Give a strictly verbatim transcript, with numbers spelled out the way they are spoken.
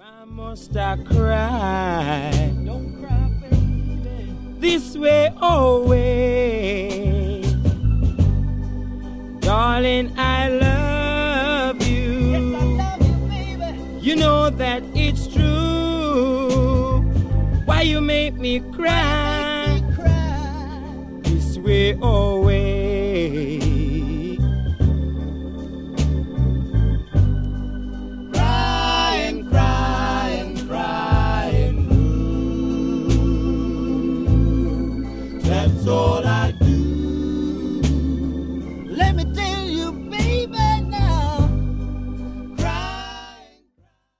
Why must I cry? Don't cry, baby. This way, always. Darling, I love you. Yes, I love you, baby. You know that it's true. Why you make me cry? Make me cry. This way, always.